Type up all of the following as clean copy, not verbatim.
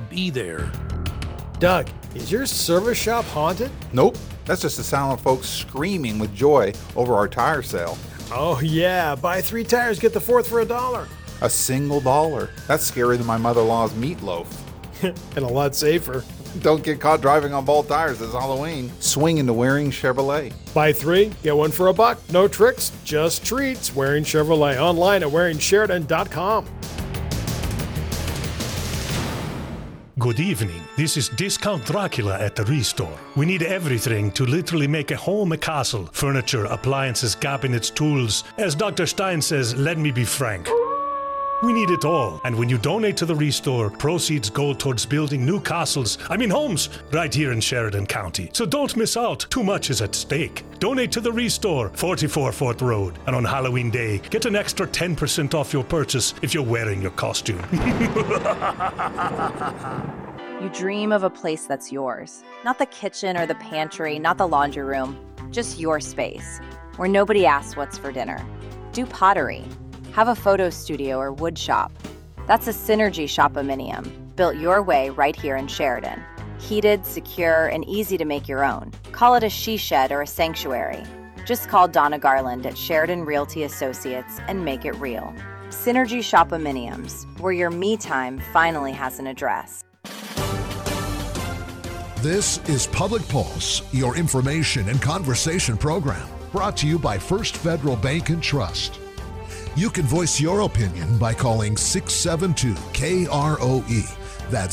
be there. Doug, is your service shop haunted? Nope, that's just the sound of folks screaming with joy over our tire sale. Oh yeah, buy 3 tires, get the 4th for $1. A single dollar. That's scarier than my mother-in-law's meatloaf. And a lot safer. Don't get caught driving on bald tires this Halloween. Swing into Waring Chevrolet. Buy 3, get 1 for $1. No tricks, just treats. Waring Chevrolet. Online at WaringSheridan.com. Good evening. This is Discount Dracula at the Restore. We need everything to literally make a home a castle. Furniture, appliances, cabinets, tools. As Dr. Stein says, let me be frank. We need it all. And when you donate to the Restore, proceeds go towards building new homes, right here in Sheridan County. So don't miss out. Too much is at stake. Donate to the Restore, 44 Fort Road. And on Halloween Day, get an extra 10% off your purchase if you're wearing your costume. You dream of a place that's yours. Not the kitchen or the pantry, not the laundry room. Just your space, where nobody asks what's for dinner. Do pottery. Have a photo studio or wood shop. That's a Synergy Shop-A-Minium, built your way right here in Sheridan. Heated, secure, and easy to make your own. Call it a she shed or a sanctuary. Just call Donna Garland at Sheridan Realty Associates and make it real. Synergy Shop-A-Miniums, where your me time finally has an address. This is Public Pulse, your information and conversation program, brought to you by First Federal Bank and Trust. You can voice your opinion by calling 672-KROE. That's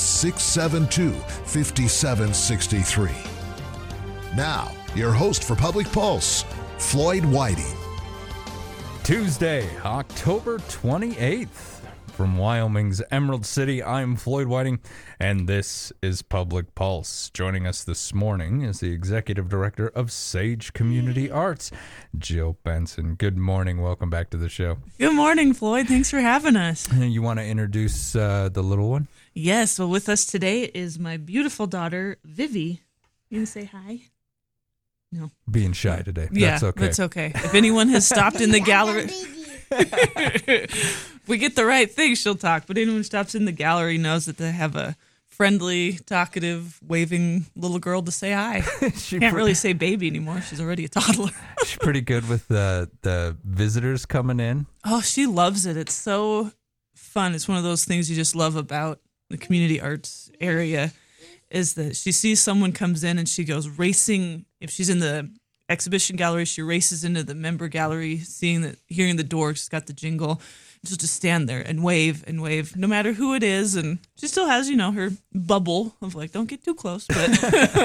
672-5763. Now, your host for Public Pulse, Floyd Whiting. Tuesday, October 28th. From Wyoming's Emerald City, I'm Floyd Whiting, and this is Public Pulse. Joining us this morning is the Executive Director of Sage Community Arts, Jill Benson. Good morning. Welcome back to the show. Good morning, Floyd. Thanks for having us. You want to introduce the little one? Yes. Well, with us today is my beautiful daughter, Vivi. You can say hi? No. Being shy today. Yeah, that's okay. That's okay. If anyone has stopped in the gallery... If we get the right thing, she'll talk. But anyone who stops in the gallery knows that they have a friendly, talkative, waving little girl to say hi. Can't really say baby anymore. She's already a toddler. She's pretty good with the visitors coming in. Oh, she loves it. It's so fun. It's one of those things you just love about the community arts area is that she sees someone comes in and she goes racing. If she's in the exhibition gallery, she races into the member gallery, hearing the door. She's got the jingle. She'll just stand there and wave, no matter who it is. And she still has, her bubble of like, don't get too close. But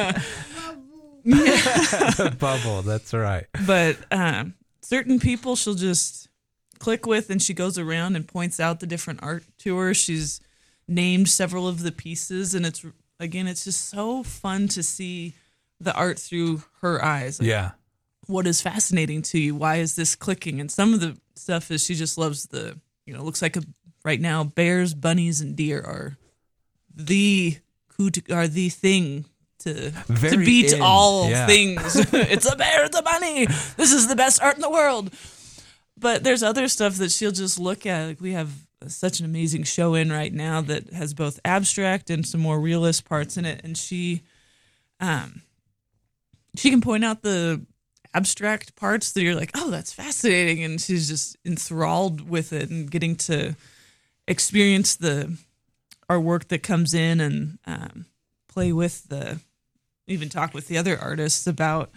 Bubble, that's right. But certain people she'll just click with, and she goes around and points out the different art to her. She's named several of the pieces, and it's just so fun to see the art through her eyes. Like, yeah. What is fascinating to you? Why is this clicking? And some of the stuff is she just loves looks like right now, bears, bunnies, and deer are the thing to beat all things. It's a bear, it's a bunny. This is the best art in the world. But there's other stuff that she'll just look at. Like we have such an amazing show in right now that has both abstract and some more realist parts in it. And she can point out the abstract parts that you're like, oh, that's fascinating. And she's just enthralled with it and getting to experience our work that comes in and play with even talk with the other artists about,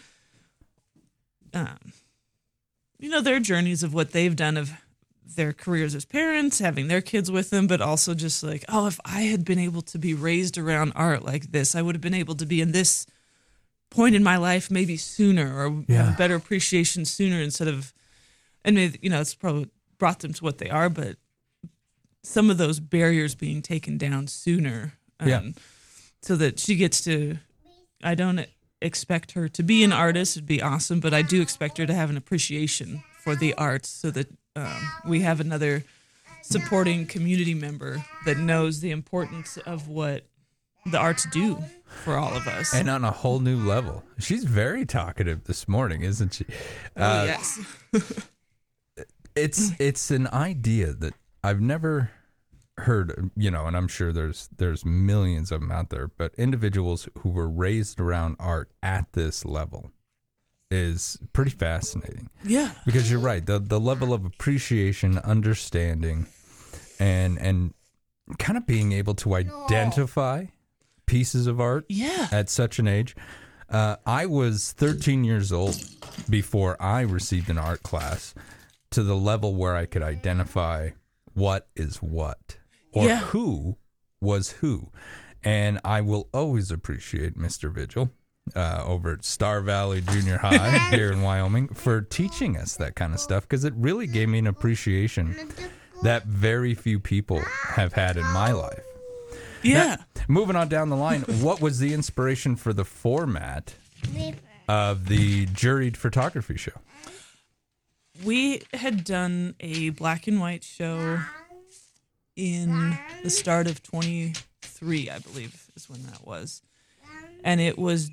their journeys of what they've done of their careers as parents, having their kids with them, but also just like, oh, if I had been able to be raised around art like this, I would have been able to be in this point in my life maybe sooner or have a better appreciation sooner instead of, and it's probably brought them to what they are, but some of those barriers being taken down sooner. So that she gets to, I don't expect her to be an artist, it'd be awesome, but I do expect her to have an appreciation for the arts so that we have another supporting community member that knows the importance of what the arts do for all of us. And on a whole new level. She's very talkative this morning, isn't she? Yes. It's an idea that I've never heard, and I'm sure there's millions of them out there, but individuals who were raised around art at this level is pretty fascinating. Yeah. Because you're right, the level of appreciation, understanding, and kind of being able to identify pieces of art at such an age. I was 13 years old before I received an art class to the level where I could identify what is what or who was who. And I will always appreciate Mr. Vigil over at Star Valley Junior High here in Wyoming for teaching us that kind of stuff, because it really gave me an appreciation that very few people have had in my life. Yeah. Now, moving on down the line, what was the inspiration for the format of the juried photography show? We had done a black and white show in the start of 23, I believe is when that was. And it was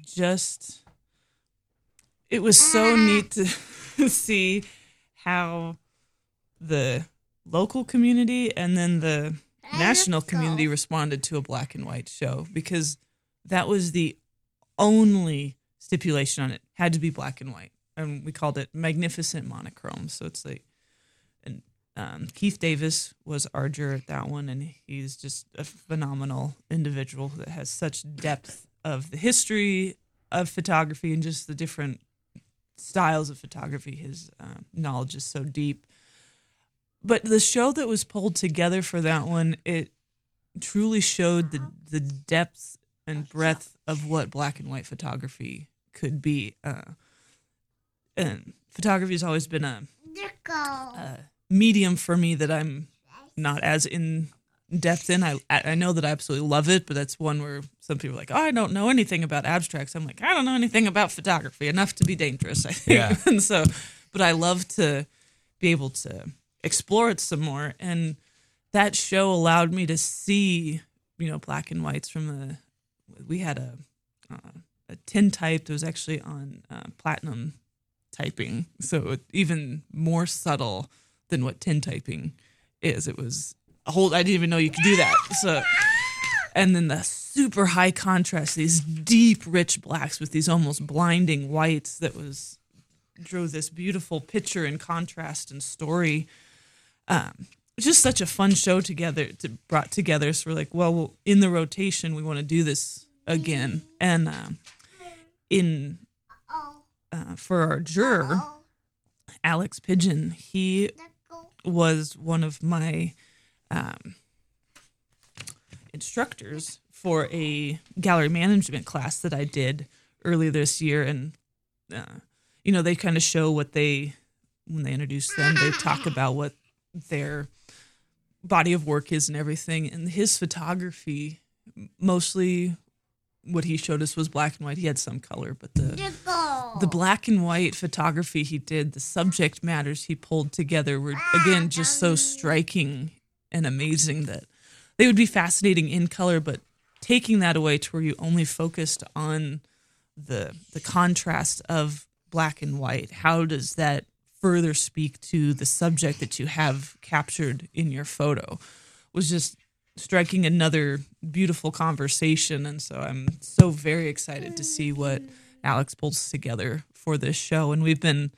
so neat to see how the local community and then the national community responded to a black and white show, because that was the only stipulation on it. Had to be black and white. And we called it Magnificent Monochrome. So it's like, and Keith Davis was our juror at that one, and he's just a phenomenal individual that has such depth of the history of photography and just the different styles of photography. His knowledge is so deep. But the show that was pulled together for that one, it truly showed the depth and breadth of what black and white photography could be. And photography has always been a medium for me that I'm not as in depth in. I know that I absolutely love it, but that's one where some people are like, oh, I don't know anything about abstracts. I'm like, I don't know anything about photography, enough to be dangerous, I think. Yeah. And so, but I love to be able to explore it some more. And that show allowed me to see, black and whites we had a tintype that was actually on platinum typing. So even more subtle than what tintyping is. It was I didn't even know you could do that. So, and then the super high contrast, these deep, rich blacks with these almost blinding whites that drew this beautiful picture and contrast and story. Just such a fun show brought together. So we're like, well, in the rotation, we want to do this again. And for our juror, Alex Pigeon, he was one of my instructors for a gallery management class that I did earlier this year. And, they kind of show when they introduce them, they talk about what their body of work is and everything. And his photography, mostly what he showed us was black and white. He had some color, but the black and white photography he did, the subject matters he pulled together were, again, just so striking and amazing that they would be fascinating in color, but taking that away to where you only focused on the contrast of black and white. How does that further speak to the subject that you have captured in your photo? Was just striking another beautiful conversation. And so I'm so very excited to see what Alex pulls together for this show. And we've been,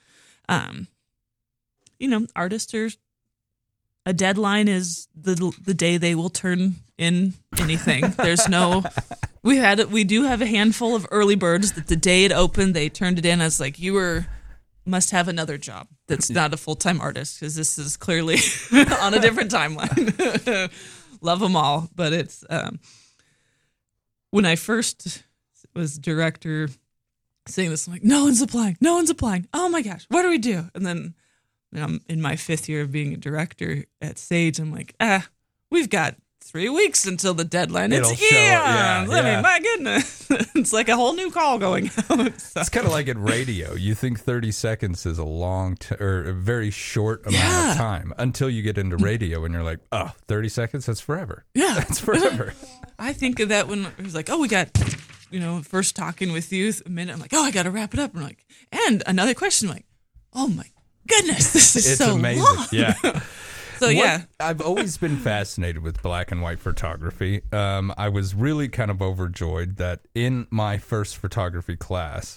artists are, a deadline is the day they will turn in anything. There's no, we do have a handful of early birds that the day it opened, they turned it in. I was like, must have another job that's not a full-time artist, because this is clearly on a different timeline. Love them all. But it's, when I first was director saying this, I'm like, no one's applying. Oh my gosh, what do we do? And then I'm in my 5th year of being a director at Sage. I'm like, we've got 3 weeks until the deadline. It'll it's show, here. yeah. I mean, my goodness. It's like a whole new call going out. So. It's kind of like at radio. You think 30 seconds is a or a very short amount of time until you get into radio and you're like, 30 seconds? That's forever. Yeah. That's forever. I think of that when it was like, we got, first talking with you a minute. I'm like, I got to wrap it up. I'm like, and another question. I'm like, oh my goodness, this is It's so amazing. long. Yeah. So yeah, I've always been fascinated with black and white photography. I was really kind of overjoyed that in my first photography class,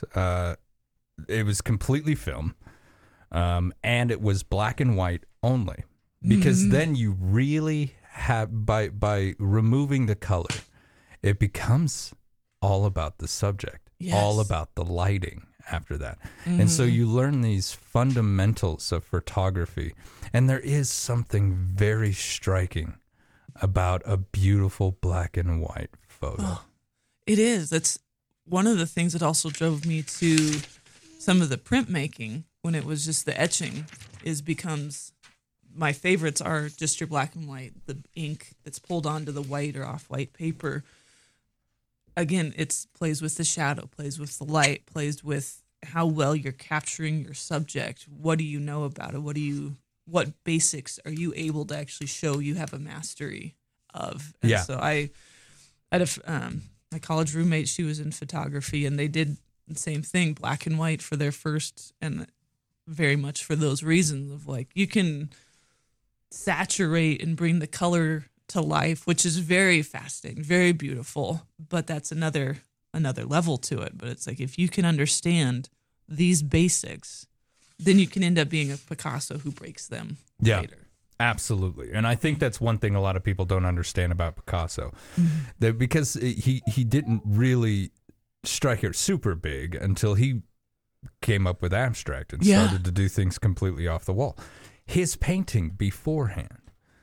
it was completely film, and it was black and white only. Because then you really have, by removing the color, it becomes all about the subject, all about the lighting after that. And so you learn these fundamentals of photography. And there is something very striking about a beautiful black and white photo. Oh, it is. That's one of the things that also drove me to some of the printmaking when it was just the etching becomes my favorites are just your black and white, the ink that's pulled onto the white or off-white paper. Again, it plays with the shadow, plays with the light, plays with how well you're capturing your subject. What do you know about it? What basics are you able to actually show you have a mastery of? And so I had my college roommate, she was in photography, and they did the same thing, black and white for their first, and very much for those reasons of like, you can saturate and bring the color to life, which is very fascinating, very beautiful, but that's another level to it. But it's like, if you can understand these basics, then you can end up being a Picasso who breaks them later. Absolutely. And I think that's one thing a lot of people don't understand about Picasso. That because he didn't really strike it super big until he came up with abstract and started to do things completely off the wall. His painting beforehand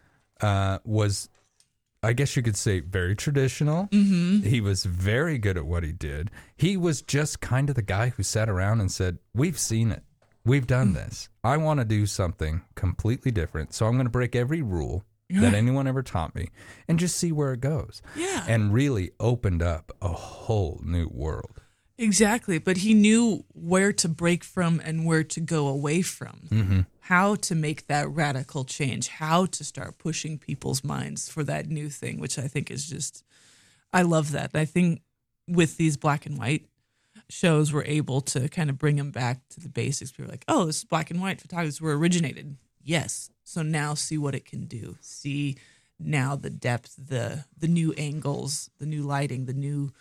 was, I guess you could say, very traditional. He was very good at what he did. He was just kind of the guy who sat around and said, we've seen it. We've done this. I want to do something completely different. So I'm going to break every rule that anyone ever taught me and just see where it goes. Yeah. And really opened up a whole new world. Exactly. But he knew where to break from and where to go away from. How to make that radical change, how to start pushing people's minds for that new thing, which I think is just, I love that. I think with these black and white shows, we're able to kind of bring them back to the basics. People are like, oh, this is black and white photographers were originated. Yes. So now see what it can do. See now the depth, the new angles, the new lighting, the new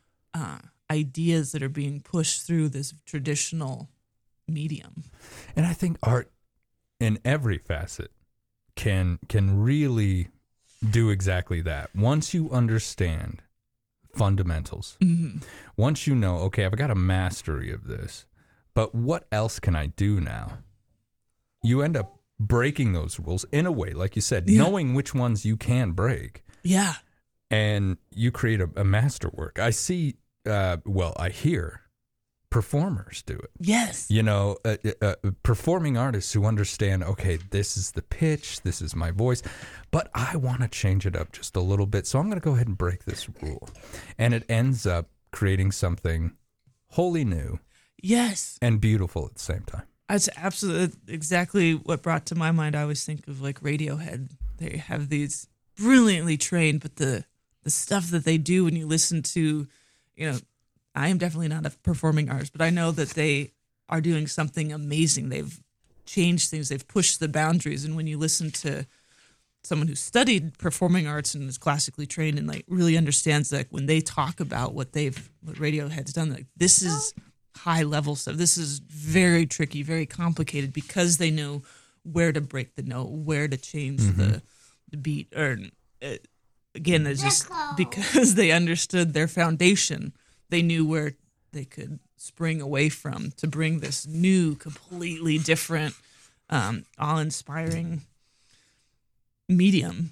ideas that are being pushed through this traditional medium. And I think art in every facet can really do exactly that. Once you understand fundamentals, once you know, okay, I've got a mastery of this, but what else can I do now? You end up breaking those rules in a way, like you said, knowing which ones you can break. Yeah. And you create a masterwork. I see, I hear performers do it. Yes. You know, performing artists who understand, okay, this is the pitch, this is my voice, but I want to change it up just a little bit. So I'm going to go ahead and break this rule. And it ends up creating something wholly new. Yes. And beautiful at the same time. That's absolutely exactly what brought to my mind. I always think of like Radiohead. They have these brilliantly trained, but the stuff that they do when you listen to, you know, I am definitely not a performing artist, but I know that they are doing something amazing. They've changed things. They've pushed the boundaries. And when you listen to someone who studied performing arts and is classically trained and like really understands that when they talk about what Radiohead's done, like this is high level stuff. This is very tricky, very complicated because they know where to break the note, where to change the beat. Or again, it's just because they understood their foundation. They knew where they could spring away from to bring this new, completely different, awe-inspiring medium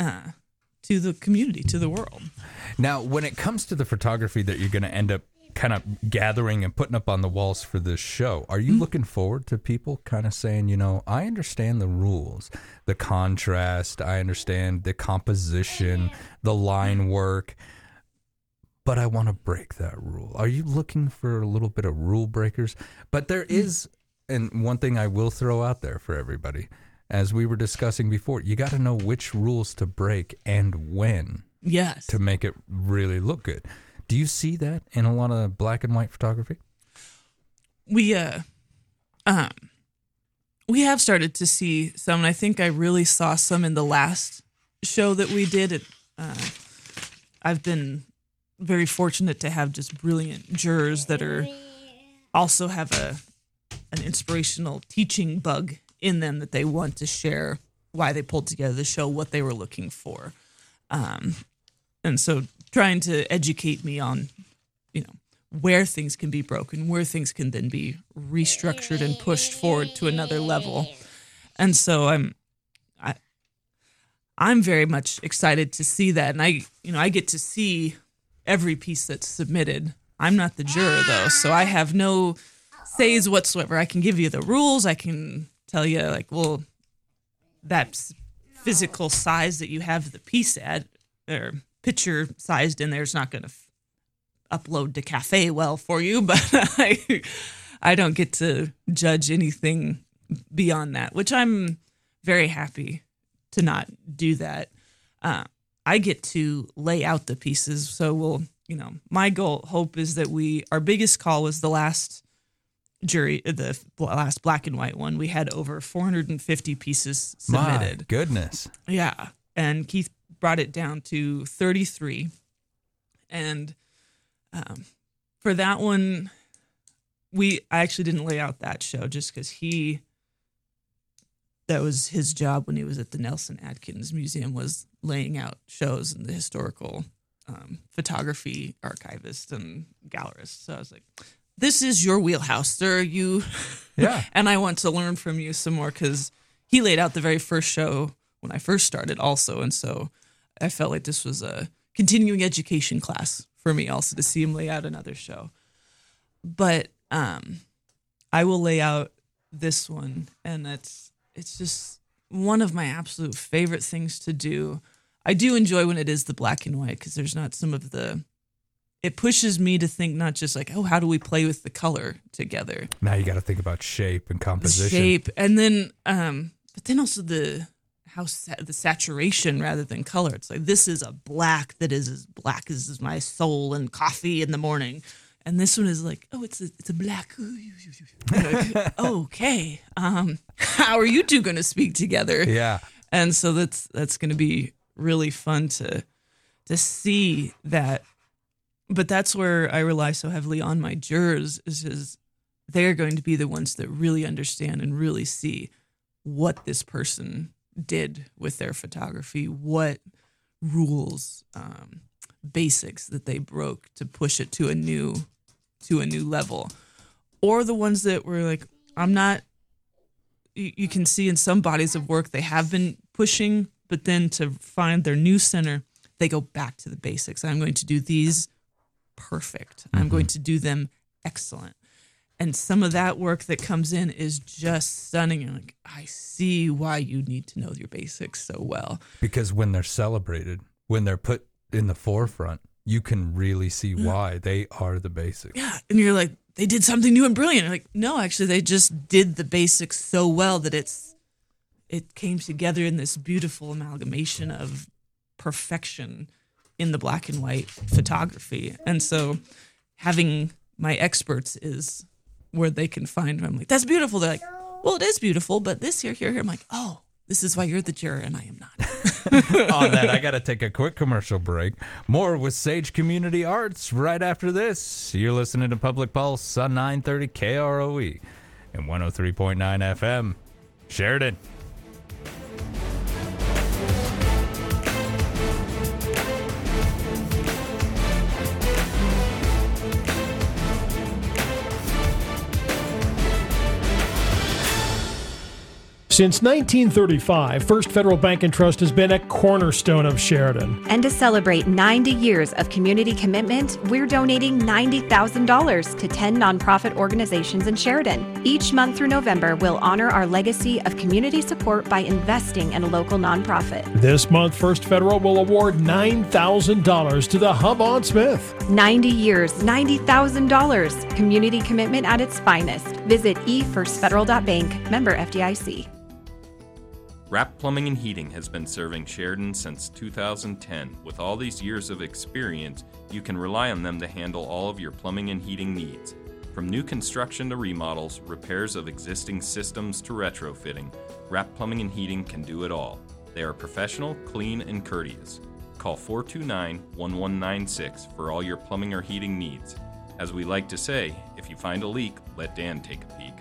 to the community, to the world. Now, when it comes to the photography that you're going to end up kind of gathering and putting up on the walls for this show, are you looking forward to people kind of saying, you know, I understand the rules, the contrast, I understand the composition, the line work, but I want to break that rule? Are you looking for a little bit of rule breakers? But there is, and one thing I will throw out there for everybody, as we were discussing before, you got to know which rules to break and when. Yes. To make it really look good. Do you see that in a lot of black and white photography? We We have started to see some, and I think I really saw some in the last show that we did. I've been very fortunate to have just brilliant jurors that also have an inspirational teaching bug in them that they want to share why they pulled together the show, what they were looking for. And so trying to educate me on, where things can be broken, where things can then be restructured and pushed forward to another level. And so I'm very much excited to see that. And I get to see every piece that's submitted. I'm not the juror though, so I have no says whatsoever. I can give you the rules. I can tell you that physical size that you have the piece at or picture sized in there is not going to upload to Cafe well for you, but I don't get to judge anything beyond that, which I'm very happy to not do that. I get to lay out the pieces. So my hope is that our biggest call was the last jury, the last black and white one. We had over 450 pieces submitted. My goodness. Yeah. And Keith brought it down to 33. And for that one, I actually didn't lay out that show just because that was his job when he was at the Nelson Atkins Museum, was laying out shows and the historical photography archivist and gallerist. So I was like, this is your wheelhouse, sir. Yeah. And I want to learn from you some more because he laid out the very first show when I first started also. And so I felt like this was a continuing education class for me also to see him lay out another show. But I will lay out this one, and it's just one of my absolute favorite things to do. I do enjoy when it is the black and white because there's not it pushes me to think not just like, oh, how do we play with the color together? Now you got to think about shape and composition. Shape, and then, but then also the saturation rather than color. It's like, this is a black that is as black as my soul and coffee in the morning. And this one is like, oh, it's a black. Like, okay. How are you two going to speak together? Yeah. And so that's going to be really fun to see that. But that's where I rely so heavily on my jurors is they're going to be the ones that really understand and really see what this person did with their photography, what rules, basics that they broke to push it to a new level, or the ones that were like, you can see in some bodies of work they have been pushing, but then to find their new center, they go back to the basics. I'm going to do these perfect. I'm going to do them excellent. And some of that work that comes in is just stunning. You're like, I see why you need to know your basics so well. Because when they're celebrated, when they're put in the forefront, you can really see why they are the basics. Yeah. And you're like, they did something new and brilliant. You're like, no, actually, they just did the basics so well that it came together in this beautiful amalgamation of perfection in the black and white photography. And so having my experts is where they can find, I'm like, that's beautiful. They're like, well, it is beautiful, but this here. I'm like, oh, this is why you're the juror and I am not. On that, I got to take a quick commercial break. More with Sage Community Arts right after this. You're listening to Public Pulse on 930 KROE and 103.9 FM. Sheridan. Since 1935, First Federal Bank and Trust has been a cornerstone of Sheridan. And to celebrate 90 years of community commitment, we're donating $90,000 to 10 nonprofit organizations in Sheridan. Each month through November, we'll honor our legacy of community support by investing in a local nonprofit. This month, First Federal will award $9,000 to the Hub on Smith. 90 years, $90,000. Community commitment at its finest. Visit efirstfederal.bank, member FDIC. Rapp Plumbing and Heating has been serving Sheridan since 2010. With all these years of experience, you can rely on them to handle all of your plumbing and heating needs. From new construction to remodels, repairs of existing systems to retrofitting, Wrap Plumbing and Heating can do it all. They are professional, clean, and courteous. Call 429-1196 for all your plumbing or heating needs. As we like to say, if you find a leak, let Dan take a peek.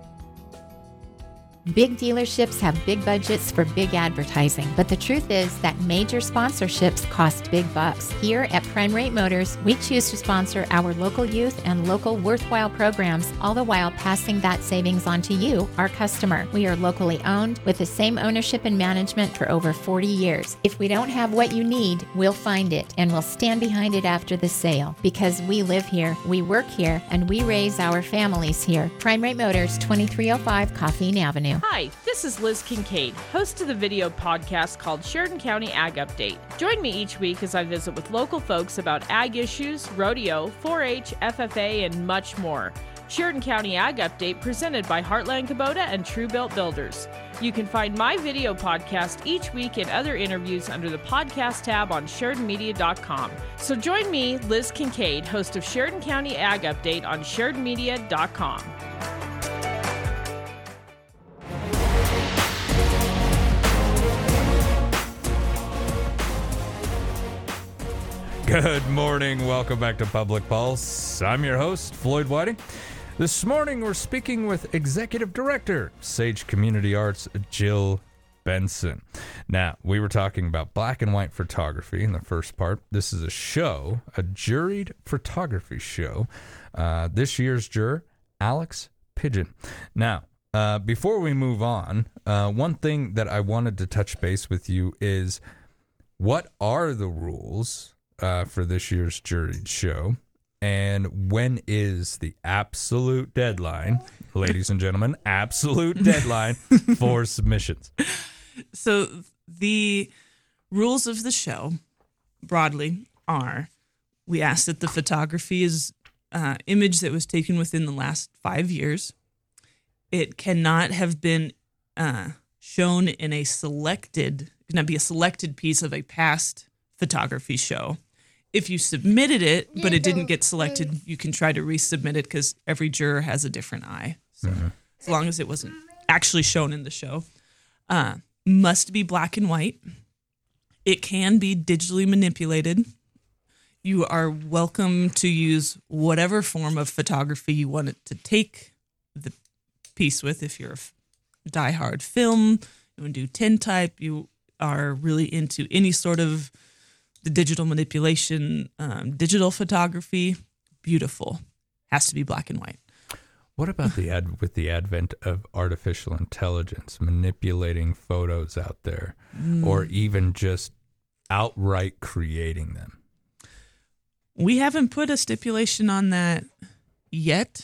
Big dealerships have big budgets for big advertising, but the truth is that major sponsorships cost big bucks. Here at Prime Rate Motors, we choose to sponsor our local youth and local worthwhile programs, all the while passing that savings on to you, our customer. We are locally owned with the same ownership and management for over 40 years. If we don't have what you need, we'll find it, and we'll stand behind it after the sale, because we live here, we work here, and we raise our families here. Prime Rate Motors, 2305 Coffeen Avenue. Hi, this is Liz Kincaid, host of the video podcast called Sheridan County Ag Update. Join me each week as I visit with local folks about ag issues, rodeo, 4-H, FFA, and much more. Sheridan County Ag Update presented by Heartland Kubota and Truebuilt Builders. You can find my video podcast each week and other interviews under the podcast tab on SheridanMedia.com. So join me, Liz Kincaid, host of Sheridan County Ag Update on SheridanMedia.com. Good morning. Welcome back to Public Pulse. I'm your host, Floyd Whiting. This morning, we're speaking with Executive Director, Sage Community Arts, Jill Benson. Now, we were talking about black and white photography in the first part. This is a show, a juried photography show. This year's juror, Alex Pigeon. Now, before we move on, one thing that I wanted to touch base with you is, what are the rules for this year's juried show, and when is the absolute deadline, ladies and gentlemen, absolute deadline for submissions? So the rules of the show broadly are, we ask that the photography is image that was taken within the last 5 years. It cannot have been shown in a selected, cannot be a selected piece of a past photography show. If you submitted it, but it didn't get selected, you can try to resubmit it, because every juror has a different eye. So as long as it wasn't actually shown in the show. Must be black and white. It can be digitally manipulated. You are welcome to use whatever form of photography you want it to take the piece with. If you're a diehard film, you want to do tintype, you are really into any sort of the digital manipulation, digital photography, beautiful. Has to be black and white. What about with the advent of artificial intelligence manipulating photos out there, or even just outright creating them? We haven't put a stipulation on that yet.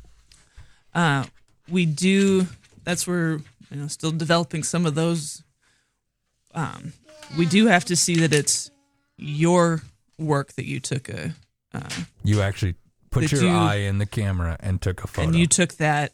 We do. That's where, still developing some of those. We do have to see that it's your work, that you took you actually put your eye in the camera and took a photo, and you took that.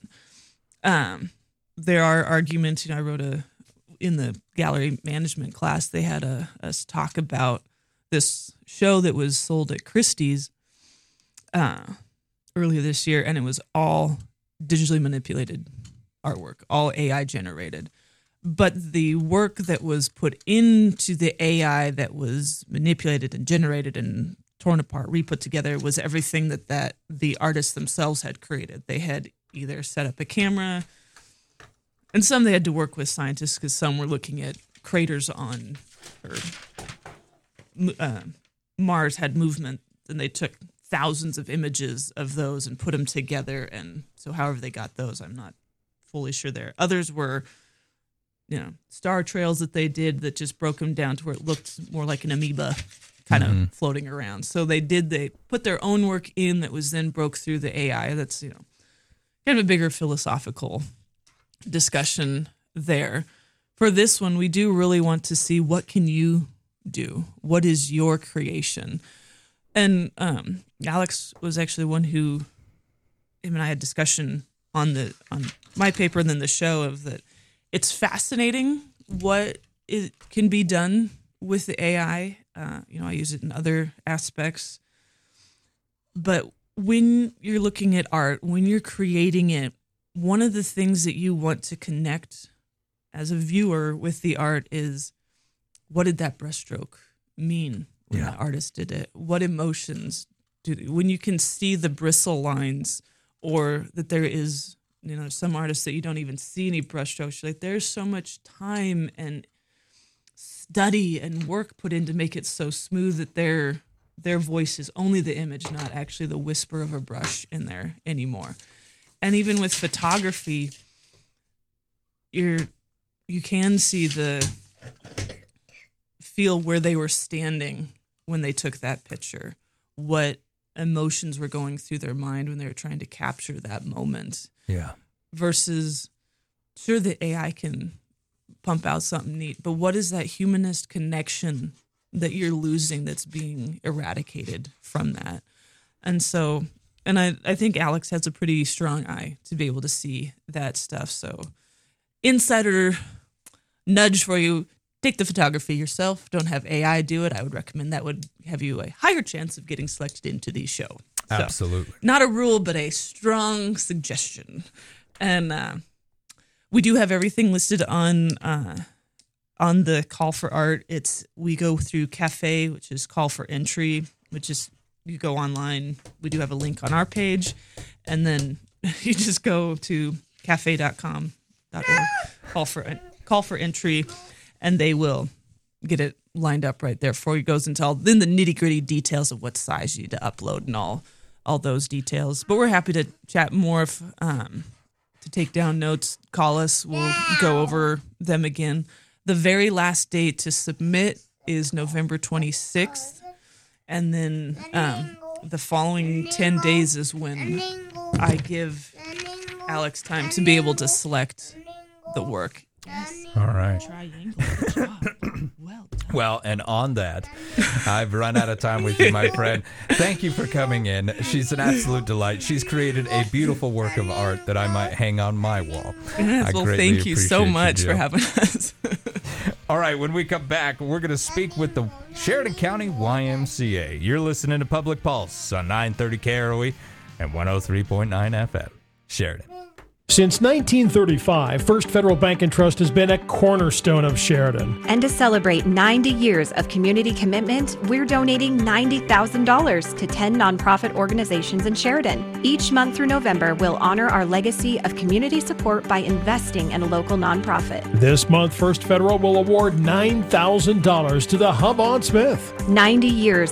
There are arguments. I wrote in the gallery management class, they had us talk about this show that was sold at Christie's earlier this year, and it was all digitally manipulated artwork, all AI generated. But the work that was put into the AI that was manipulated and generated and torn apart, re-put together, was everything that the artists themselves had created. They had either set up a camera, and some they had to work with scientists, because some were looking at craters on Mars had movement, and they took thousands of images of those and put them together. And so however they got those, I'm not fully sure there. Others were star trails that they did that just broke them down to where it looked more like an amoeba kind of floating around. So they put their own work in that was then broke through the AI. That's, kind of a bigger philosophical discussion there. For this one, we do really want to see, what can you do? What is your creation? And Alex was actually one who, him and I had discussion on my paper and then the show of that. It's fascinating what it can be done with the AI. I use it in other aspects. But when you're looking at art, when you're creating it, one of the things that you want to connect as a viewer with the art is, what did that brushstroke mean when the artist did it? What emotions when you can see the bristle lines, or that there is, some artists that you don't even see any brushstrokes. Like, there's so much time and study and work put in to make it so smooth that their voice is only the image, not actually the whisper of a brush in there anymore. And even with photography, you can see feel where they were standing when they took that picture, what emotions were going through their mind when they were trying to capture that moment. Yeah. Versus, sure, the AI can pump out something neat, but what is that humanist connection that you're losing that's being eradicated from that? And so, and I think Alex has a pretty strong eye to be able to see that stuff. So, insider nudge for you. Take the photography yourself. Don't have AI do it. I would recommend that would have you a higher chance of getting selected into the show. So, absolutely. Not a rule, but a strong suggestion. And we do have everything listed on the call for art. We go through Cafe, which is call for entry, which is you go online. We do have a link on our page. And then you just go to cafe.com.org, call for entry. And they will get it lined up right there for you. Goes into all then the nitty gritty details of what size you need to upload and all those details. But we're happy to chat more. If to take down notes, call us. We'll go over them again. The very last date to submit is November 26th, and then the following 10 days is when I give Alex time to be able to select the work. Yes. All right. Triangle. Good job. Well done. Well, and on that, I've run out of time with you, my friend. Thank you for coming in. She's an absolute delight. She's created a beautiful work of art that I might hang on my wall. Yes, well, thank you so much for having us. All right, when we come back, we're going to speak with the Sheridan County YMCA. You're listening to Public Pulse on 930 KROE and 103.9 FM. Sheridan. Since 1935, First Federal Bank and Trust has been a cornerstone of Sheridan. And to celebrate 90 years of community commitment, we're donating $90,000 to 10 nonprofit organizations in Sheridan. Each month through November, we'll honor our legacy of community support by investing in a local nonprofit. This month, First Federal will award $9,000 to the Hub on Smith. 90 years,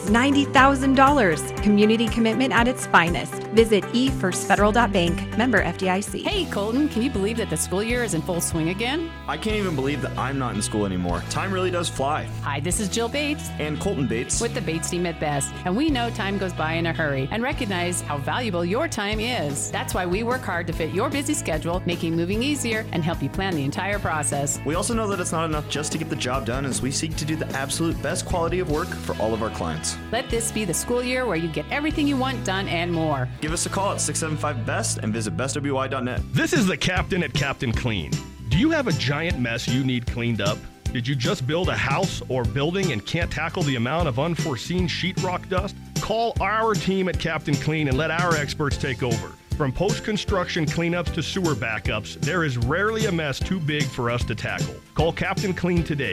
$90,000. Community commitment at its finest. Visit efirstfederal.bank. Member FDIC. Hey, Colton, can you believe that the school year is in full swing again? I can't even believe that I'm not in school anymore. Time really does fly. Hi, this is Jill Bates. And Colton Bates. With the Bates team at Best. And we know time goes by in a hurry and recognize how valuable your time is. That's why we work hard to fit your busy schedule, making moving easier and help you plan the entire process. We also know that it's not enough just to get the job done, as we seek to do the absolute best quality of work for all of our clients. Let this be the school year where you get everything you want done and more. Give us a call at 675-BEST and visit bestwy.net. This is the captain at Captain Clean. Do you have a giant mess you need cleaned up? Did you just build a house or building and can't tackle the amount of unforeseen sheetrock dust? Call our team at Captain Clean and let our experts take over. From post-construction cleanups to sewer backups, there is rarely a mess too big for us to tackle. Call Captain Clean today,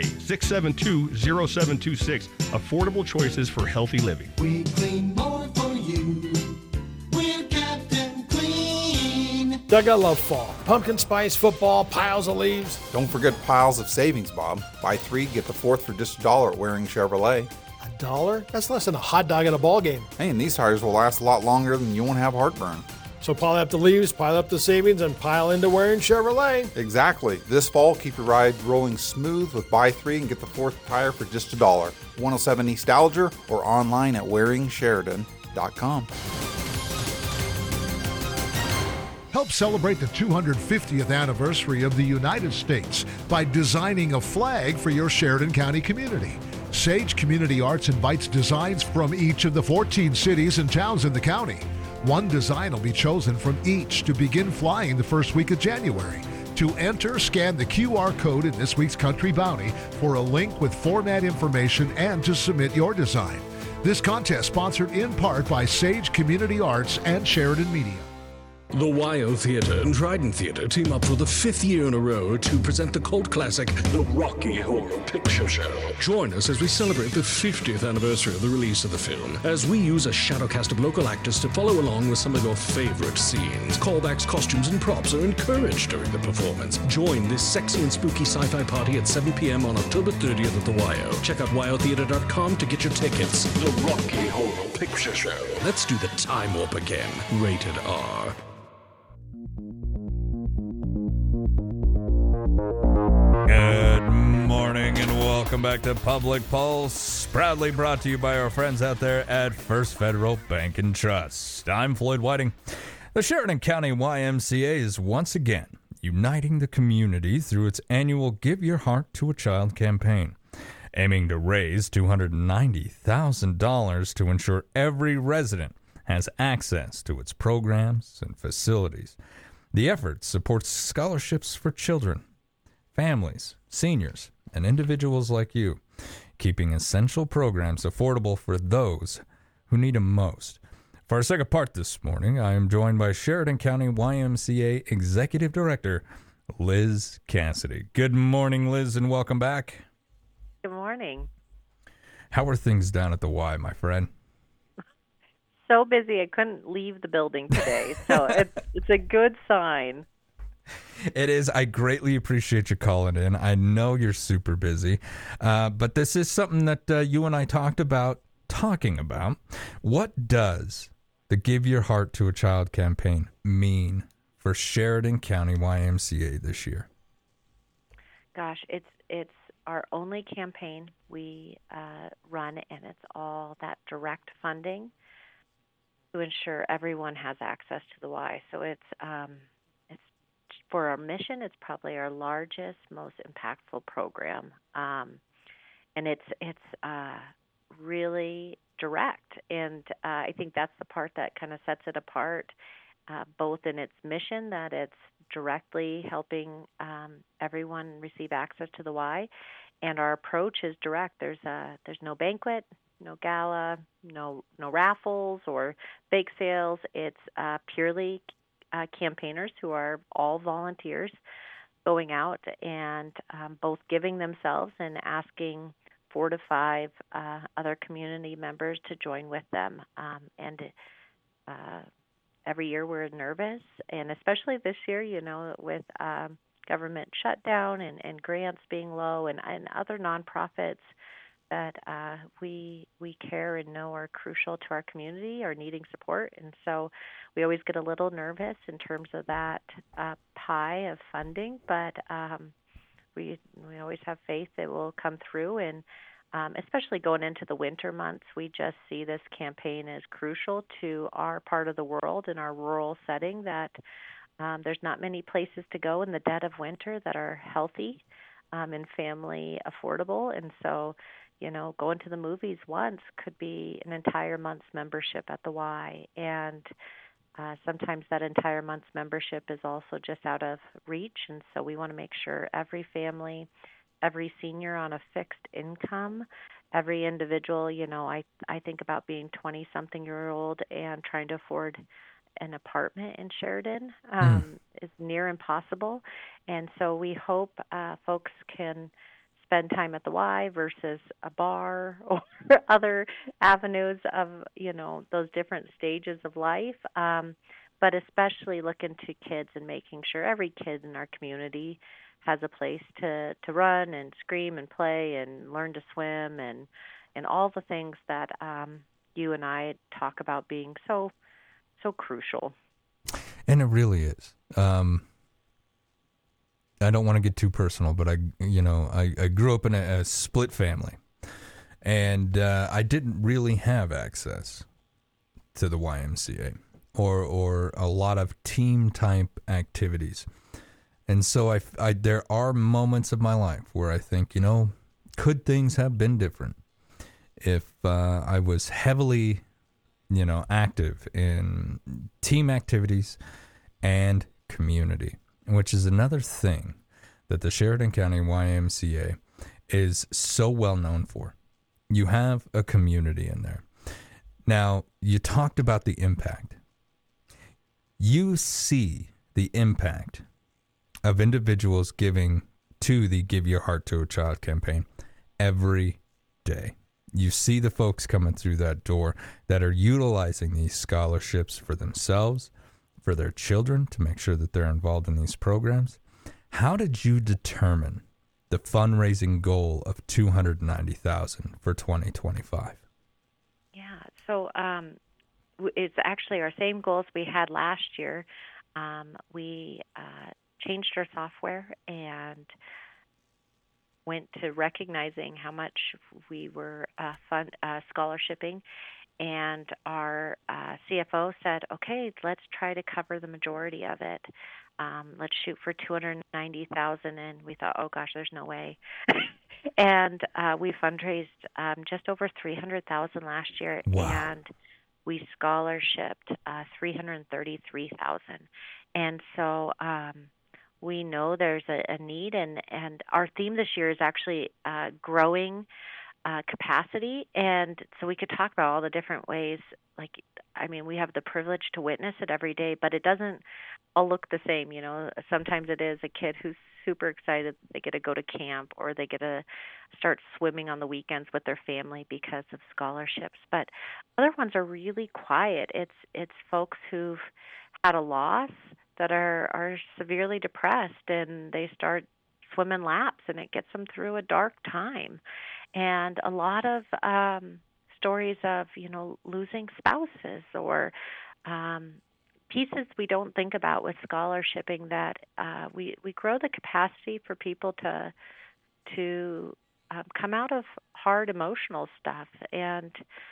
672-0726. Affordable choices for healthy living. We clean more for you. We're Captain Clean. Doug, I love fall. Pumpkin spice, football, piles of leaves. Don't forget piles of savings, Bob. Buy 3, get the 4th for just $1 at Waring Chevrolet. $1? That's less than a hot dog at a ball game. Hey, and these tires will last a lot longer than you won't have heartburn. So pile up the leaves, pile up the savings, and pile into Waring Chevrolet. Exactly. This fall, keep your ride rolling smooth with buy 3 and get the 4th tire for just $1. 107 East Alger or online at WaringSheridan.com. Help celebrate the 250th anniversary of the United States by designing a flag for your Sheridan County community. Sage Community Arts invites designs from each of the 14 cities and towns in the county. One design will be chosen from each to begin flying the first week of January. To enter, scan the QR code in this week's Country Bounty for a link with format information and to submit your design. This contest sponsored in part by Sage Community Arts and Sheridan Media. The WYO Theatre and Dryden Theatre team up for the 5th year in a row to present the cult classic, The Rocky Horror Picture Show. Join us as we celebrate the 50th anniversary of the release of the film, as we use a shadow cast of local actors to follow along with some of your favorite scenes. Callbacks, costumes, and props are encouraged during the performance. Join this sexy and spooky sci-fi party at 7 p.m. on October 30th at the WYO. Check out wyotheatre.com to get your tickets. The Rocky Horror Picture Show. Let's do the time warp again. Rated R. Good morning and welcome back to Public Pulse, proudly brought to you by our friends out there at First Federal Bank and Trust. I'm Floyd Whiting. The Sheridan County YMCA is once again uniting the community through its annual Give Your Heart to a Child campaign, aiming to raise $290,000 to ensure every resident has access to its programs and facilities. The effort supports scholarships for children, families, seniors, and individuals like you, keeping essential programs affordable for those who need them most. For our second part this morning, I am joined by Sheridan County YMCA Executive Director, Liz Cassidy. Good morning, Liz, and welcome back. Good morning. How are things down at the Y, my friend? So busy, I couldn't leave the building today, so it's a good sign. It is. I greatly appreciate you calling in. I know you're super busy, but this is something that you and I talking about. What does the Give Your Heart to a Child campaign mean for Sheridan County YMCA this year? Gosh, it's our only campaign we run, and it's all that direct funding to ensure everyone has access to the Y. So it's for our mission, it's probably our largest, most impactful program, and it's really direct. And I think that's the part that kind of sets it apart, both in its mission, that it's directly helping everyone receive access to the Y, and our approach is direct. There's no banquet, no gala, no raffles or bake sales. It's purely campaigners who are all volunteers going out and both giving themselves and asking 4 to 5 other community members to join with them. Every year we're nervous, and especially this year, with government shutdown and grants being low and other nonprofits that we care and know are crucial to our community, are needing support. And so we always get a little nervous in terms of that pie of funding, but we always have faith that will come through. And especially going into the winter months, we just see this campaign as crucial to our part of the world, in our rural setting, that there's not many places to go in the dead of winter that are healthy and family affordable. And so, going to the movies once could be an entire month's membership at the Y. And sometimes that entire month's membership is also just out of reach. And so we want to make sure every family, every senior on a fixed income, every individual, I think about being 20-something-year-old and trying to afford an apartment in Sheridan is near impossible. And so we hope folks can spend time at the Y versus a bar or other avenues of, those different stages of life. But especially looking to kids and making sure every kid in our community has a place to run and scream and play and learn to swim and all the things that you and I talk about being so crucial. And it really is. I don't want to get too personal, but I grew up in a split family, and I didn't really have access to the YMCA or a lot of team type activities. And so there are moments of my life where I think, could things have been different if I was heavily, active in team activities and community, which is another thing that the Sheridan County YMCA is so well known for. You have a community in there. Now, you talked about the impact. You see the impact of individuals giving to the Give Your Heart to a Child campaign every day. You see the folks coming through that door that are utilizing these scholarships for themselves, for their children, to make sure that they're involved in these programs. How did you determine the fundraising goal of $290,000 for 2025? Yeah, so it's actually our same goals we had last year. We changed our software and went to recognizing how much we were scholarshiping, and our CFO said, okay, let's try to cover the majority of it. Let's shoot for $290,000, and we thought, oh gosh, there's no way. And we fundraised just over $300,000 last year, and we scholarshiped $333,000. And so we know there's a need, and our theme this year is actually growing capacity. And so we could talk about all the different ways. Like, I mean, we have the privilege to witness it every day, but it doesn't all look the same. You know, sometimes it is a kid who's super excited they get to go to camp, or they get to start swimming on the weekends with their family because of scholarships. But other ones are really quiet. It's folks who've had a loss, that are severely depressed, and they start swimming laps, and it gets them through a dark time. And a lot of stories of, you know, losing spouses, or pieces we don't think about with scholarshiping, that we grow the capacity for people to come out of hard emotional stuff. And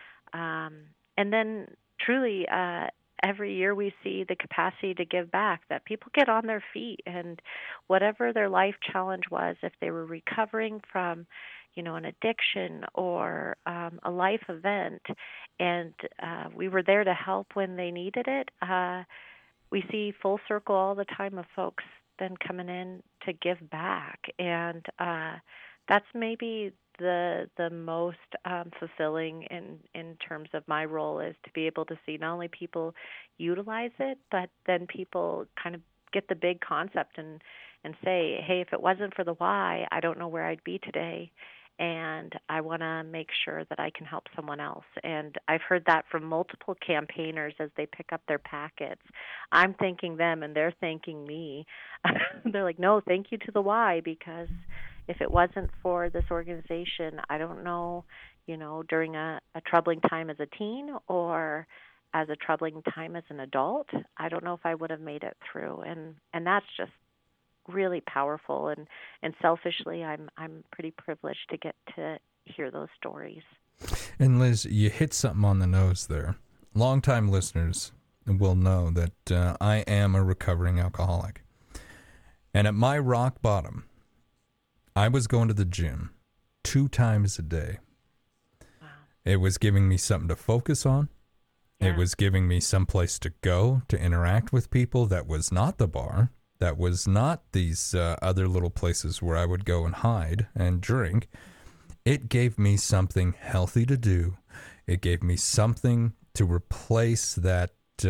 then truly, every year we see the capacity to give back, that people get on their feet, and whatever their life challenge was, if they were recovering from, you know, an addiction or a life event, and we were there to help when they needed it. We see full circle all the time of folks then coming in to give back, and that's maybe the most fulfilling in terms of my role, is to be able to see not only people utilize it, but then people kind of get the big concept and say, hey, if it wasn't for the why, I don't know where I'd be today, and I want to make sure that I can help someone else. And I've heard that from multiple campaigners as they pick up their packets. I'm thanking them, and they're thanking me. They're like, no, thank you to the why, because if it wasn't for this organization, I don't know, you know, during a troubling time as a teen, or as a troubling time as an adult, I don't know if I would have made it through. And that's just really powerful, and selfishly, I'm pretty privileged to get to hear those stories. And Liz, you hit something on the nose there. Longtime listeners will know that I am a recovering alcoholic. And at my rock bottom, I was going to the gym 2 times a day. Wow. It was giving me something to focus on. Yeah. It was giving me some place to go to interact with people that was not the bar, that was not these other little places where I would go and hide and drink. It gave me something healthy to do. It gave me something to replace that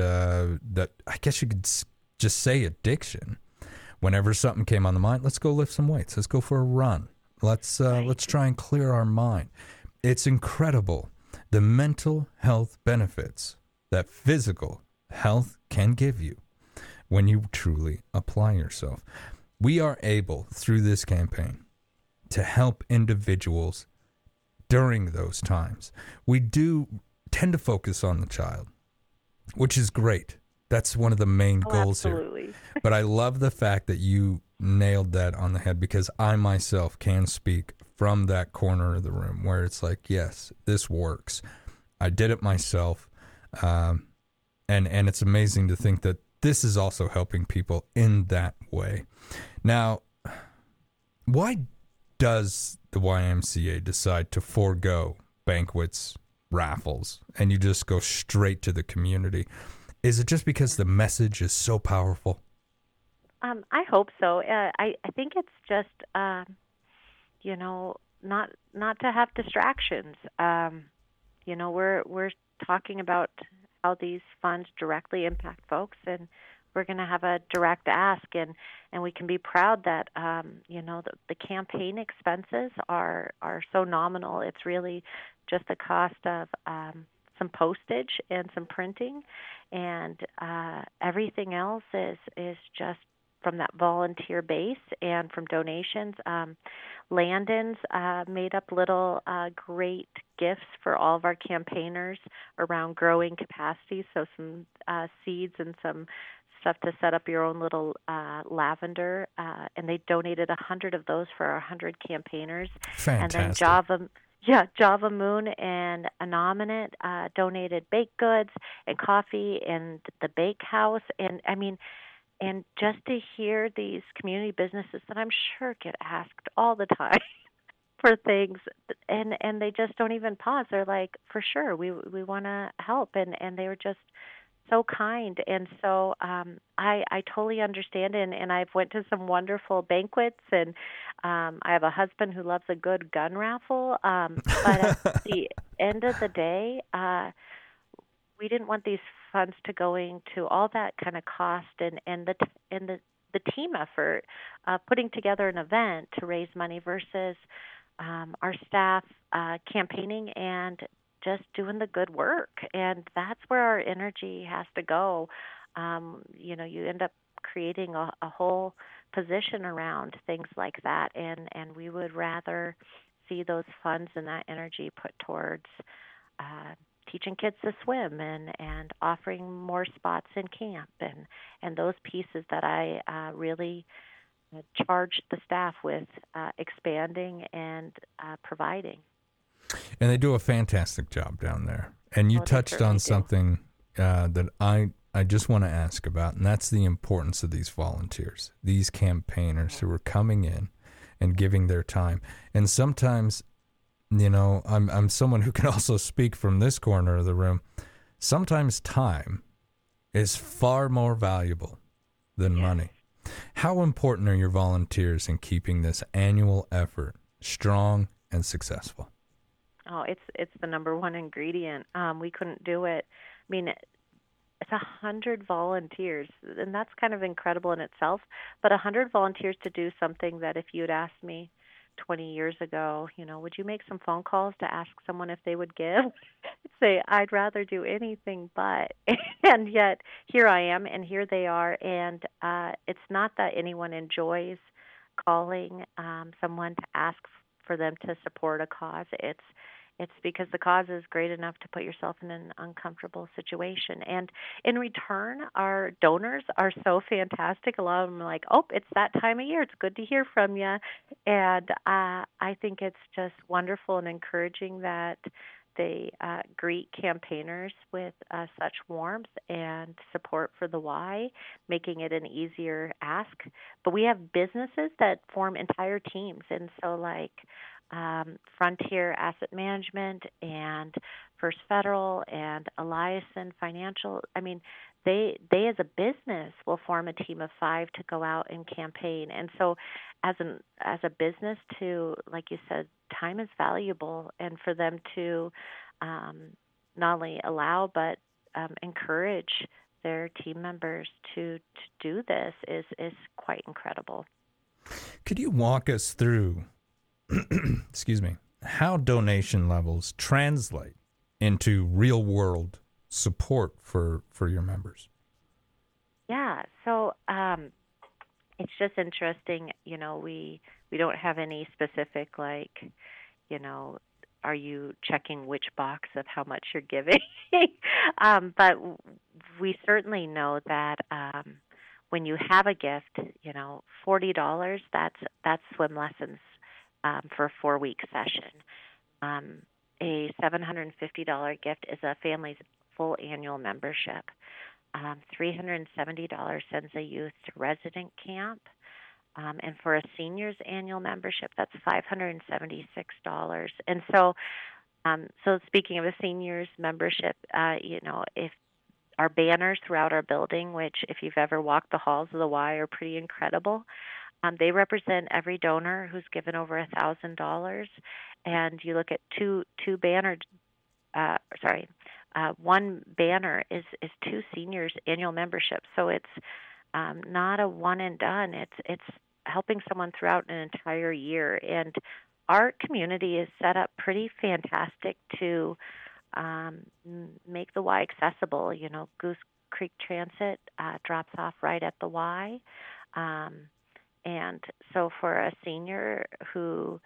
I guess you could just say addiction. Whenever something came on the mind, let's go lift some weights. Let's go for a run. Let's try and clear our mind. It's incredible the mental health benefits that physical health can give you when you truly apply yourself. We are able, through this campaign, to help individuals during those times. We do tend to focus on the child, which is great. That's one of the main goals absolutely. Here. But I love the fact that you nailed that on the head, because I myself can speak from that corner of the room where it's like, yes, this works. I did it myself. And it's amazing to think that this is also helping people in that way. Now, why does the YMCA decide to forego banquets, raffles, and you just go straight to the community? Is it just because the message is so powerful? I hope so. I think it's just, not to have distractions. We're talking about how these funds directly impact folks, and we're going to have a direct ask, and we can be proud that the campaign expenses are so nominal. It's really just the cost of some postage and some printing, and everything else is just from that volunteer base and from donations. Landon's made up little great gifts for all of our campaigners around growing capacity, so some seeds and some stuff to set up your own little lavender, and they donated 100 of those for our 100 campaigners. Fantastic. And then Java Moon and Anominate donated baked goods and coffee and the bake house, and and just to hear these community businesses that I'm sure get asked all the time for things, and they just don't even pause. They're like, for sure, we want to help, and they were just so kind. And so I totally understand, and I've went to some wonderful banquets, and I have a husband who loves a good gun raffle. But at the end of the day, we didn't want these funds to going to all that kind of cost and the team effort putting together an event to raise money versus our staff campaigning and just doing the good work. And that's where our energy has to go. You end up creating a whole position around things like that, and we would rather see those funds and that energy put towards teaching kids to swim and offering more spots in camp and those pieces that I really charged the staff with expanding and providing. And they do a fantastic job down there. And you touched on something that I just want to ask about, and that's the importance of these volunteers, these campaigners who are coming in and giving their time. And sometimes, I'm someone who can also speak from this corner of the room. Sometimes time is far more valuable than money. How important are your volunteers in keeping this annual effort strong and successful? Oh, it's the number one ingredient. We couldn't do it. I mean, it's 100 volunteers, and that's kind of incredible in itself. But 100 volunteers to do something that if you had asked me 20 years ago, would you make some phone calls to ask someone if they would give? I'd say, I'd rather do anything but. And yet, here I am, and here they are. And it's not that anyone enjoys calling someone to ask for them to support a cause. It's because the cause is great enough to put yourself in an uncomfortable situation. And in return, our donors are so fantastic. A lot of them are like, oh, it's that time of year. It's good to hear from you. And I think it's just wonderful and encouraging that they greet campaigners with such warmth and support for the why, making it an easier ask. But we have businesses that form entire teams. And so Frontier Asset Management and First Federal and Eliason Financial, they as a business will form a team of 5 to go out and campaign. And so as a business to, like you said, time is valuable, and for them to not only allow but encourage their team members to do this is quite incredible. Could you walk us through excuse me, how donation levels translate into real world support for your members? Yeah, so it's just interesting. We don't have any specific are you checking which box of how much you're giving? But we certainly know that when you have a gift, $40, that's swim lessons for a 4-week session. A $750 gift is a family's full annual membership. $370 sends a youth to resident camp. And for a senior's annual membership, that's $576. And so speaking of a senior's membership, if our banners throughout our building, which if you've ever walked the halls of the Y are pretty incredible, they represent every donor who's given over $1,000, and you look at two banner, one banner is 2 seniors annual membership. So it's not a one and done. It's helping someone throughout an entire year. And our community is set up pretty fantastic to make the Y accessible. You know, Goose Creek Transit drops off right at the Y. And so for a senior who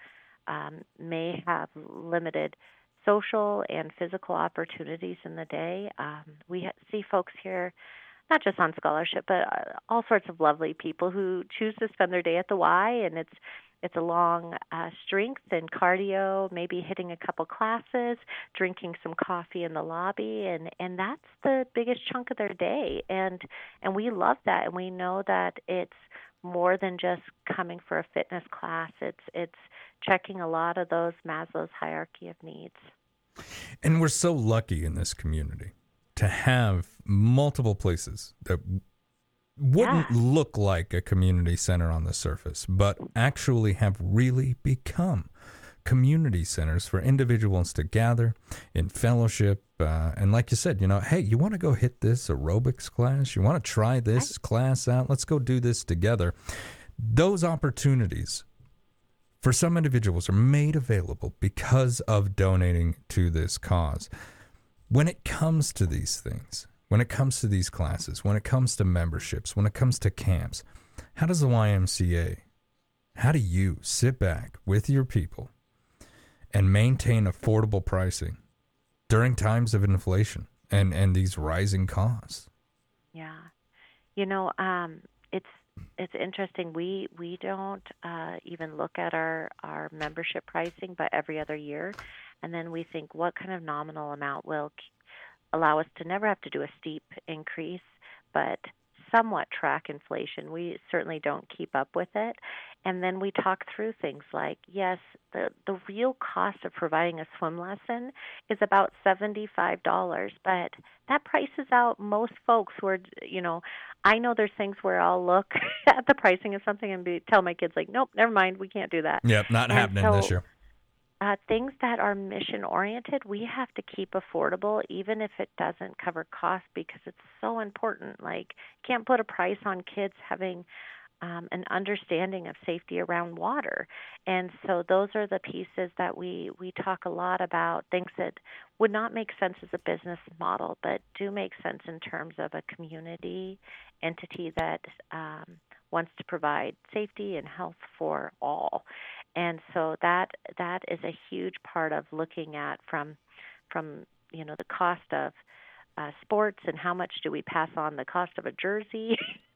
may have limited social and physical opportunities in the day, we see folks here not just on scholarship, but all sorts of lovely people who choose to spend their day at the Y, and it's a long strength and cardio, maybe hitting a couple classes, drinking some coffee in the lobby, and that's the biggest chunk of their day. And we love that, and we know that it's more than just coming for a fitness class. It's checking a lot of those Maslow's hierarchy of needs. And we're so lucky in this community to have multiple places that wouldn't look like a community center on the surface, but actually have really become community centers for individuals to gather in fellowship. And like you said, you know, hey, you want to go hit this aerobics class? You want to try this class out? Let's go do this together. Those opportunities for some individuals are made available because of donating to this cause. When it comes to these things, when it comes to these classes, when it comes to memberships, when it comes to camps, how does the YMCA, how do you sit back with your people and maintain affordable pricing during times of inflation and these rising costs? Yeah. You know, it's interesting. We don't even look at our membership pricing, but every other year. And then we think, what kind of nominal amount will allow us to never have to do a steep increase, but somewhat track inflation. We certainly don't keep up with it. And then we talk through things like, yes, the real cost of providing a swim lesson is about $75, but that prices out most folks who are, you know, I know there's things where I'll look at the pricing of something and tell my kids, like, nope, never mind, we can't do that. Yep, not happening this year. Things that are mission-oriented, we have to keep affordable, even if it doesn't cover cost, because it's so important. Like, can't put a price on kids having an understanding of safety around water. And so those are the pieces that we talk a lot about, things that would not make sense as a business model, but do make sense in terms of a community entity that wants to provide safety and health for all. And so that is a huge part of looking at from you know, the cost of sports and how much do we pass on the cost of a jersey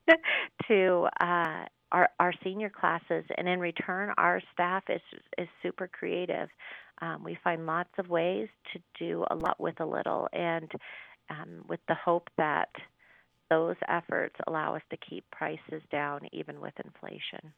to our senior classes. And in return, our staff is super creative. We find lots of ways to do a lot with a little, and with the hope that those efforts allow us to keep prices down even with inflation.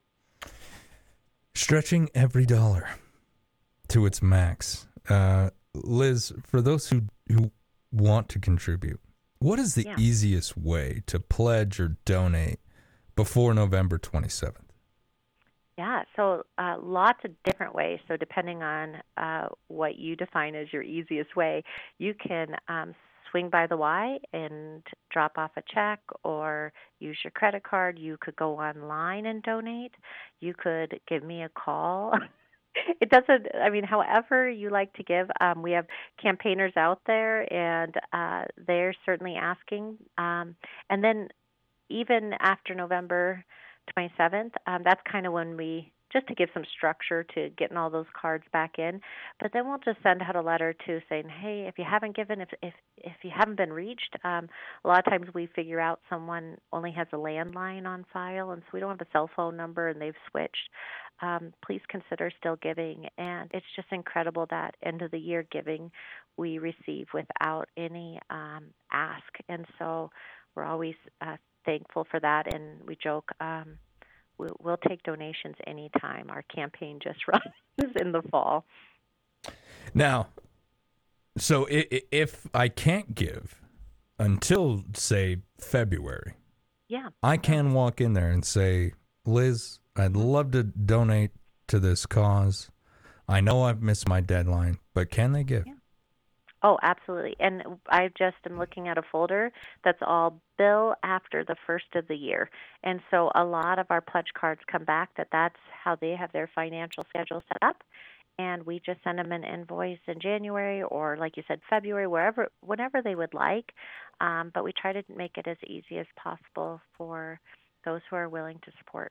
Stretching every dollar to its max. Liz, for those who want to contribute, what is the easiest way to pledge or donate before November 27th? Yeah, so lots of different ways. So depending on what you define as your easiest way, you can swing by the Y and drop off a check or use your credit card. You could go online and donate. You could give me a call. It doesn't, I mean, however you like to give. We have campaigners out there, and they're certainly asking. And then even after November 27th, that's kind of when we, just to give some structure to getting all those cards back in. But then we'll just send out a letter to saying, hey, if you haven't given, if you haven't been reached, a lot of times we figure out someone only has a landline on file, and so we don't have a cell phone number and they've switched. Please consider still giving. And it's just incredible that end of the year giving we receive without any ask. And so we're always thankful for that, and we joke, we'll take donations anytime. Our campaign just runs in the fall. Now, so if I can't give until, say, February, I can walk in there and say, Liz, I'd love to donate to this cause. I know I've missed my deadline, but can they give? Oh, absolutely. And I just am looking at a folder that's all bill after the first of the year. And so a lot of our pledge cards come back that's how they have their financial schedule set up. And we just send them an invoice in January or, like you said, February, whenever they would like. But we try to make it as easy as possible for those who are willing to support.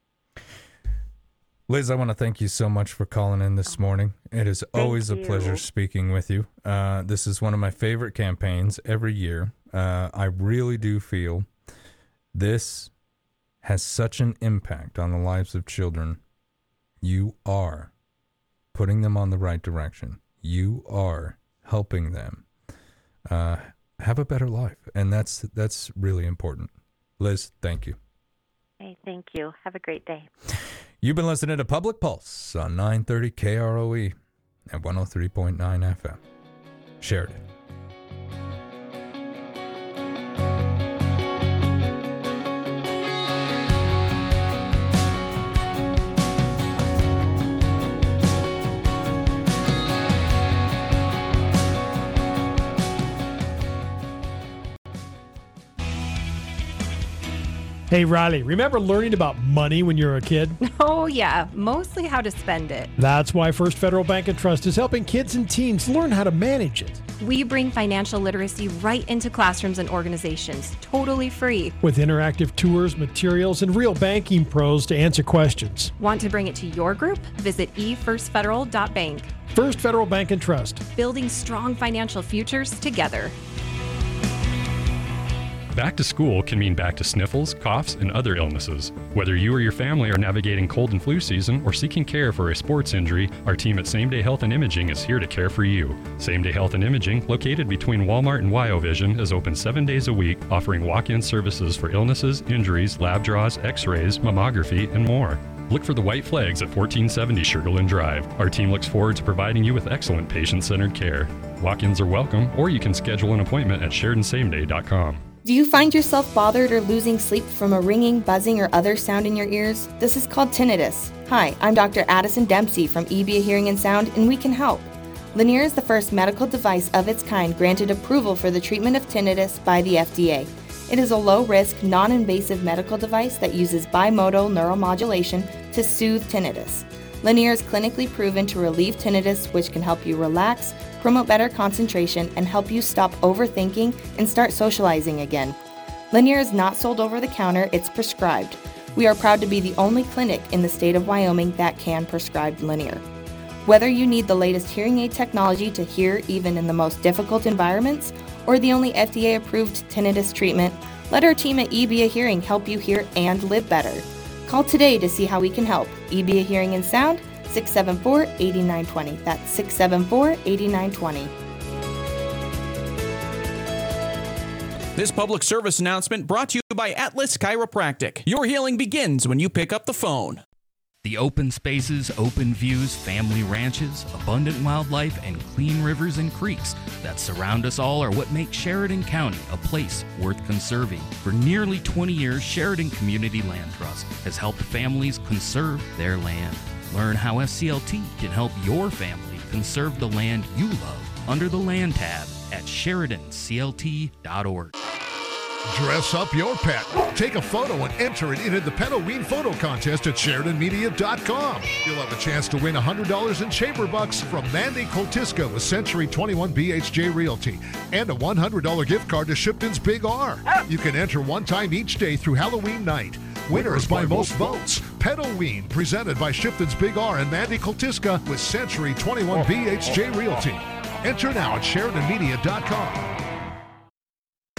Liz, I want to thank you so much for calling in this morning. It is always a pleasure speaking with you. This is one of my favorite campaigns every year. I really do feel this has such an impact on the lives of children. You are putting them on the right direction. You are helping them have a better life, and that's really important. Liz, thank you. Hey, thank you. Have a great day. You've been listening to Public Pulse on 930 KROE and 103.9 FM. Sheridan. Hey, Riley, remember learning about money when you were a kid? Oh, yeah, mostly how to spend it. That's why First Federal Bank and Trust is helping kids and teens learn how to manage it. We bring financial literacy right into classrooms and organizations, totally free. With interactive tours, materials, and real banking pros to answer questions. Want to bring it to your group? Visit efirstfederal.bank. First Federal Bank and Trust. Building strong financial futures together. Back to school can mean back to sniffles, coughs, and other illnesses. Whether you or your family are navigating cold and flu season or seeking care for a sports injury, our team at Same Day Health and Imaging is here to care for you. Same Day Health and Imaging, located between Walmart and WyoVision, is open 7 days a week, offering walk-in services for illnesses, injuries, lab draws, x-rays, mammography, and more. Look for the white flags at 1470 Sugarland Drive. Our team looks forward to providing you with excellent patient-centered care. Walk-ins are welcome, or you can schedule an appointment at SheridanSameDay.com. Do you find yourself bothered or losing sleep from a ringing, buzzing, or other sound in your ears? This is called tinnitus. Hi, I'm Dr. Addison Dempsey from EBA Hearing and Sound, and we can help. Linear is the first medical device of its kind granted approval for the treatment of tinnitus by the FDA. It is a low-risk, non-invasive medical device that uses bimodal neuromodulation to soothe tinnitus. Linear is clinically proven to relieve tinnitus, which can help you relax, promote better concentration, and help you stop overthinking and start socializing again. Linear is not sold over the counter, it's prescribed. We are proud to be the only clinic in the state of Wyoming that can prescribe Linear. Whether you need the latest hearing aid technology to hear even in the most difficult environments, or the only FDA-approved tinnitus treatment, let our team at EBA Hearing help you hear and live better. Call today to see how we can help. EBA Hearing and Sound, 674-8920. That's 674-8920. This public service announcement brought to you by Atlas Chiropractic. Your healing begins when you pick up the phone. The open spaces, open views, family ranches, abundant wildlife, and clean rivers and creeks that surround us all are what make Sheridan County a place worth conserving. For nearly 20 years, Sheridan Community Land Trust has helped families conserve their land. Learn how FCLT can help your family conserve the land you love under the Land tab at SheridanCLT.org. Dress up your pet. Take a photo and enter it into the Halloween photo contest at SheridanMedia.com. You'll have a chance to win $100 in chamber bucks from Mandy Koltiska with Century 21 BHJ Realty and a $100 gift card to Shipton's Big R. You can enter one time each day through Halloween night. Winners by most votes. Halloween, presented by Shipton's Big R and Mandy Koltiska with Century 21 BHJ Realty. Enter now at SheridanMedia.com.